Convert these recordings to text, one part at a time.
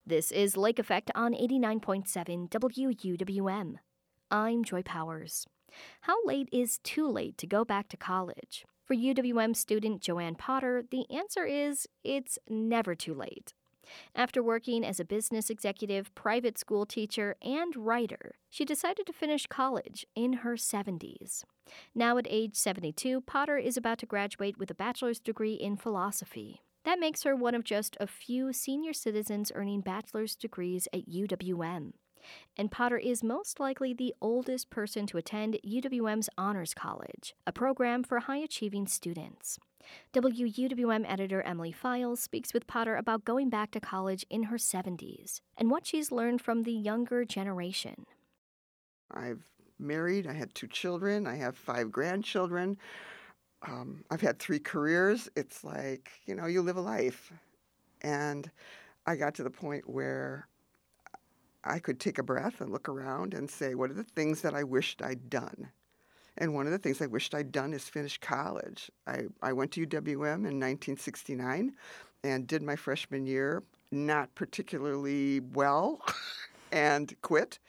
This is Lake Effect on 89.7 WUWM. I'm Joy Powers. How late is too late to go back to college? For UWM student Joanne Potter, the answer is it's never too late. After working as a business executive, private school teacher, and writer, she decided to finish college in her 70s. Now at age 72, Potter is about to graduate with a bachelor's degree in philosophy. That makes her one of just a few senior citizens earning bachelor's degrees at UWM. And Potter is most likely the oldest person to attend UWM's Honors College, a program for high-achieving students. WUWM editor Emily Files speaks with Potter about going back to college in her 70s and what she's learned from the younger generation. I've married, I had 2 children, I have 5 grandchildren. I've had 3 careers. It's like, you live a life. And I got to the point where I could take a breath and look around and say, what are the things that I wished I'd done? And one of the things I wished I'd done is finish college. I went to UWM in 1969 and did my freshman year not particularly well and quit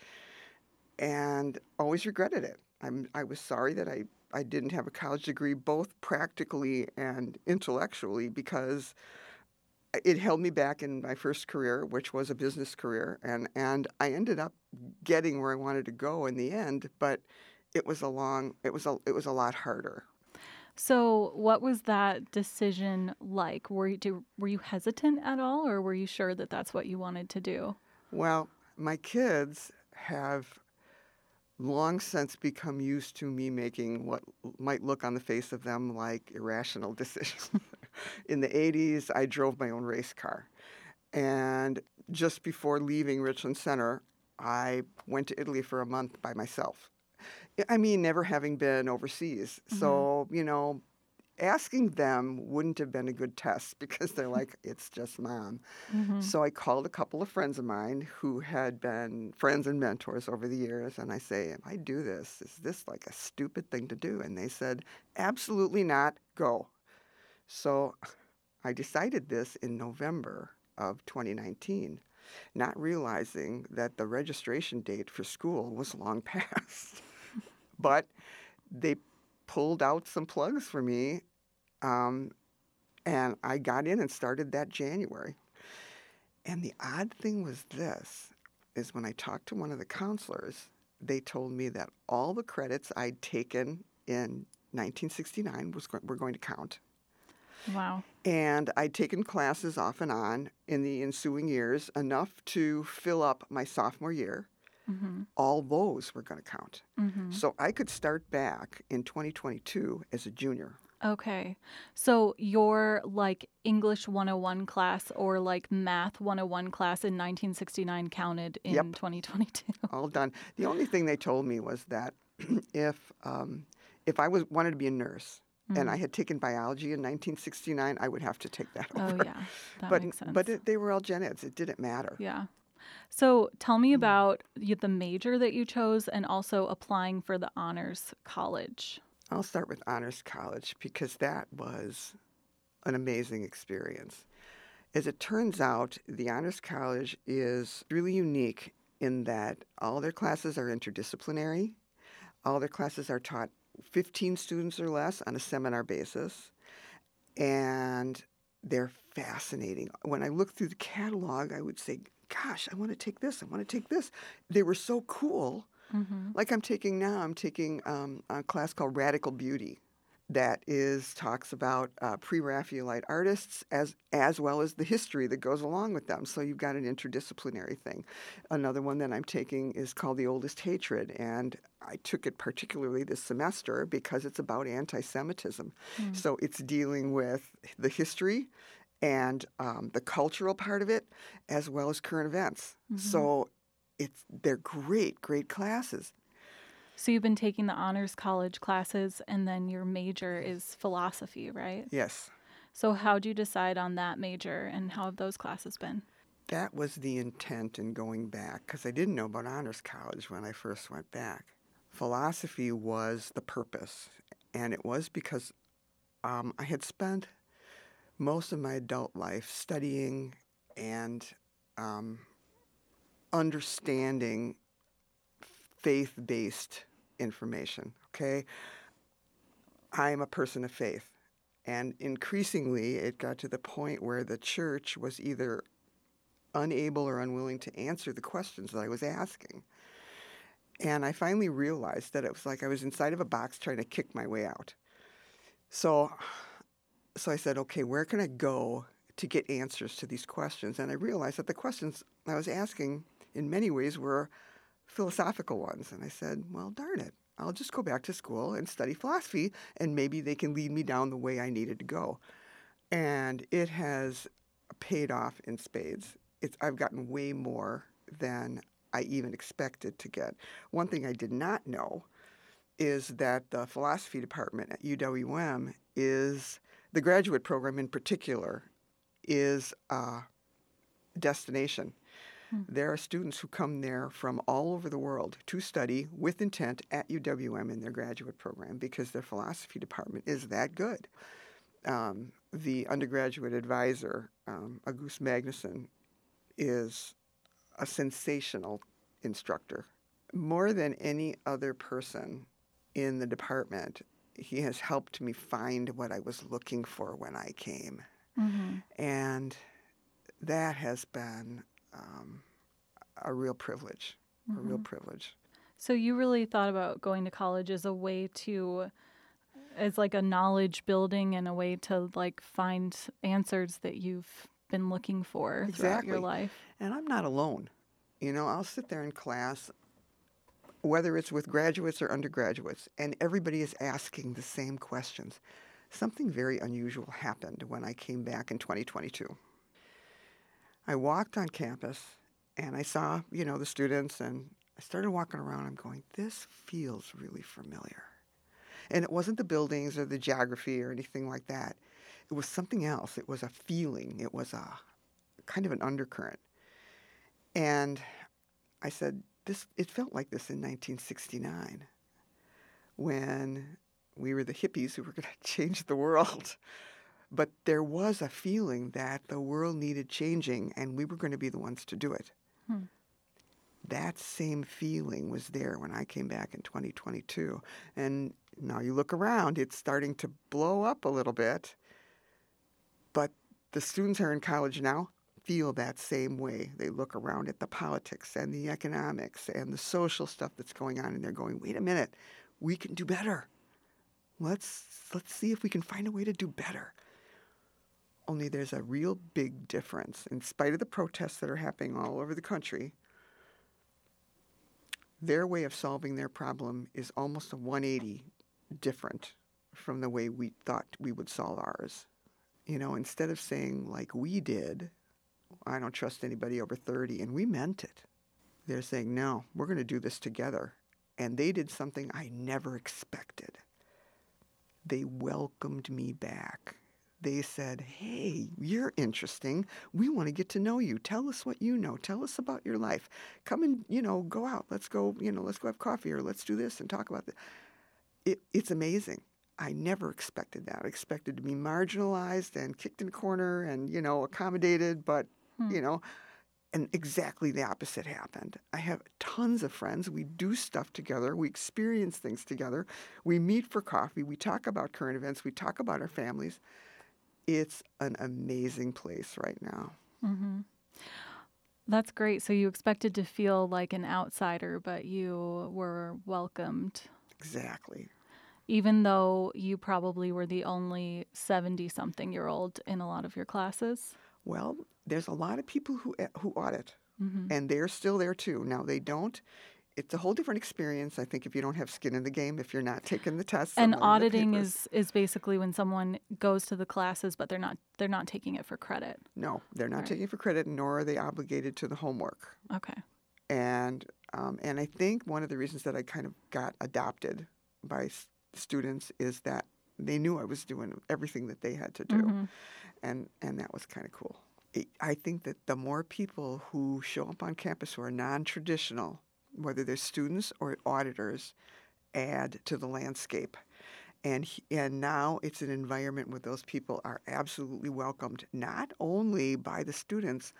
and always regretted it. I was sorry that I didn't have a college degree, both practically and intellectually, because it held me back in my first career, which was a business career, and I ended up getting where I wanted to go in the end, but it was a lot harder. So what was that decision like? Were you hesitant at all, or were you sure that that's what you wanted to do? Well, my kids have long since become used to me making what might look on the face of them like irrational decisions. In the 80s, I drove my own race car. And just before leaving Richland Center, I went to Italy for a month by myself. I mean, never having been overseas. Mm-hmm. So, asking them wouldn't have been a good test because they're like, it's just mom. Mm-hmm. So I called a couple of friends of mine who had been friends and mentors over the years, and I say, if I do this, is this like a stupid thing to do? And they said, absolutely not, go. So I decided this in November of 2019, not realizing that the registration date for school was long past. But they pulled out some plugs for me, and I got in and started that January. And the odd thing was this, is when I talked to one of the counselors, they told me that all the credits I'd taken in 1969 were going to count. Wow. And I'd taken classes off and on in the ensuing years, enough to fill up my sophomore year. Mm-hmm. All those were going to count. Mm-hmm. So I could start back in 2022 as a junior. Okay. So your English 101 class or Math 101 class in 1969 counted in 2022. All done. The only thing they told me was that if I wanted to be a nurse, and I had taken biology in 1969, I would have to take that over. Oh, yeah. That makes sense. But they were all gen eds. It didn't matter. Yeah. So tell me about the major that you chose and also applying for the Honors College. I'll start with Honors College because that was an amazing experience. As it turns out, the Honors College is really unique in that all their classes are interdisciplinary. All their classes are taught 15 students or less on a seminar basis, and they're fascinating. When I look through the catalog, I would say, gosh, I want to take this, I want to take this. They were so cool. Mm-hmm. Like I'm taking a class called Radical Beauty that talks about pre-Raphaelite artists as well as the history that goes along with them. So you've got an interdisciplinary thing. Another one that I'm taking is called The Oldest Hatred, and I took it particularly this semester because it's about anti-Semitism. Mm. So it's dealing with the history and the cultural part of it as well as current events. Mm-hmm. So they're great classes. So you've been taking the Honors College classes, and then your major is philosophy, right? Yes. So how'd you decide on that major, and how have those classes been? That was the intent in going back, because I didn't know about Honors College when I first went back. Philosophy was the purpose, and it was because I had spent most of my adult life studying and understanding faith-based information, okay? I'm a person of faith. And increasingly, it got to the point where the church was either unable or unwilling to answer the questions that I was asking. And I finally realized that it was like I was inside of a box trying to kick my way out. So I said, okay, where can I go to get answers to these questions? And I realized that the questions I was asking in many ways were philosophical ones. And I said, well, darn it, I'll just go back to school and study philosophy, and maybe they can lead me down the way I needed to go. And it has paid off in spades. I've gotten way more than I even expected to get. One thing I did not know is that the philosophy department at UWM is, the graduate program in particular, is a destination. There are students who come there from all over the world to study with intent at UWM in their graduate program because their philosophy department is that good. The undergraduate advisor, Auguste Magnuson, is a sensational instructor. More than any other person in the department, he has helped me find what I was looking for when I came. Mm-hmm. And that has been a real privilege, a real privilege. So you really thought about going to college as a way to, as like a knowledge building and a way to like find answers that you've been looking for throughout your life. And I'm not alone. You know, I'll sit there in class, whether it's with graduates or undergraduates, and everybody is asking the same questions. Something very unusual happened when I came back in 2022. I walked on campus, and I saw, you know, the students, and I started walking around. I'm going, this feels really familiar. And it wasn't the buildings or the geography or anything like that. It was something else. It was a feeling. It was a kind of an undercurrent. And I said, it felt like this in 1969 when we were the hippies who were going to change the world. But there was a feeling that the world needed changing and we were going to be the ones to do it. That same feeling was there when I came back in 2022. And now you look around, it's starting to blow up a little bit. But the students who are in college now feel that same way. They look around at the politics and the economics and the social stuff that's going on, and they're going, wait a minute, we can do better. Let's see if we can find a way to do better. Only there's a real big difference. In spite of the protests that are happening all over the country, their way of solving their problem is almost a 180 different from the way we thought we would solve ours. You know, instead of saying like we did, I don't trust anybody over 30, and we meant it. They're saying, no, we're going to do this together. And they did something I never expected. They welcomed me back. They said, hey, you're interesting. We want to get to know you. Tell us what you know. Tell us about your life. Come and, you know, go out. Let's go have coffee, or let's do this and talk about this. It's amazing. I never expected that. I expected to be marginalized and kicked in a corner and, you know, accommodated, but, you know, and exactly the opposite happened. I have tons of friends. We do stuff together. We experience things together. We meet for coffee. We talk about current events. We talk about our families. It's an amazing place right now. Mm-hmm. That's great. So you expected to feel like an outsider, but you were welcomed. Exactly. Even though you probably were the only 70-something-year-old in a lot of your classes? Well, there's a lot of people who audit, and they're still there too. Now, they don't. It's a whole different experience, I think, if you don't have skin in the game, if you're not taking the tests. And auditing is basically when someone goes to the classes, but they're not taking it for credit. No, they're not taking it for credit, nor are they obligated to the homework. Okay. And I think one of the reasons that I kind of got adopted by students is that they knew I was doing everything that they had to do. And that was kind of cool. I think that the more people who show up on campus who are non-traditional, whether they're students or auditors, add to the landscape. And now it's an environment where those people are absolutely welcomed, not only by the students,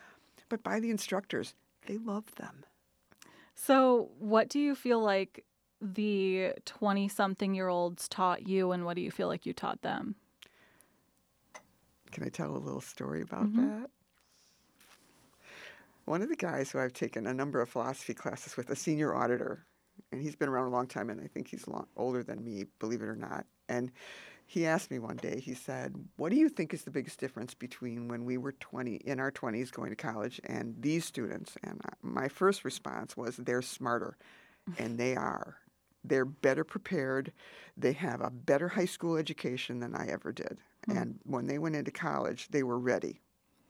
but by the instructors. They love them. So what do you feel like the 20-something-year-olds taught you, and what do you feel like you taught them? Can I tell a little story about that? One of the guys who I've taken a number of philosophy classes with, a senior auditor, and he's been around a long time, and I think he's older than me, believe it or not. And he asked me one day, he said, what do you think is the biggest difference between when we were in our 20s going to college and these students? And my first response was, they're smarter. And they are. They're better prepared. They have a better high school education than I ever did. And when they went into college, they were ready.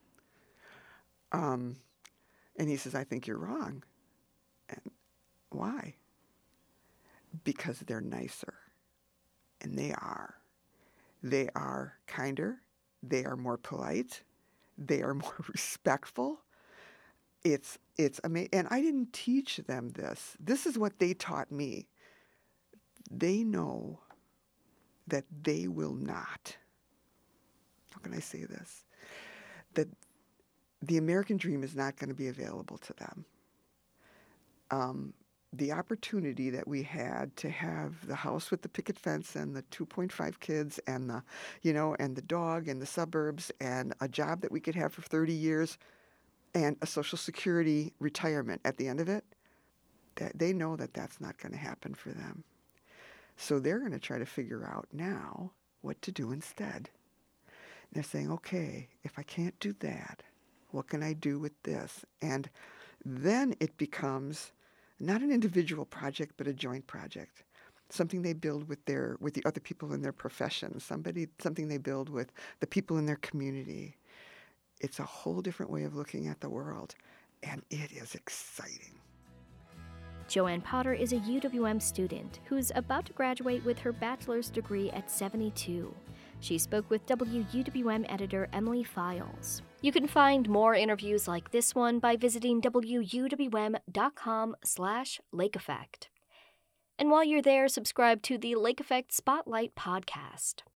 And he says, I think you're wrong. And why? Because they're nicer. And they are. They are kinder. They are more polite. They are more respectful. It's amazing. And I didn't teach them this. This is what they taught me. They know that they will not. How can I say this? That the American dream is not going to be available to them. The opportunity that we had to have the house with the picket fence and the 2.5 kids and and the dog and the suburbs and a job that we could have for 30 years and a Social Security retirement at the end of it, that they know that that's not going to happen for them. So they're going to try to figure out now what to do instead. And they're saying, okay, if I can't do that, what can I do with this? And then it becomes not an individual project, but a joint project. Something they build with the other people in their profession. Something they build with the people in their community. It's a whole different way of looking at the world, and it is exciting. Joanne Potter is a UWM student who's about to graduate with her bachelor's degree at 72. She spoke with WUWM editor Emily Files. You can find more interviews like this one by visiting wuwm.com/Lake Effect. And while you're there, subscribe to the Lake Effect Spotlight podcast.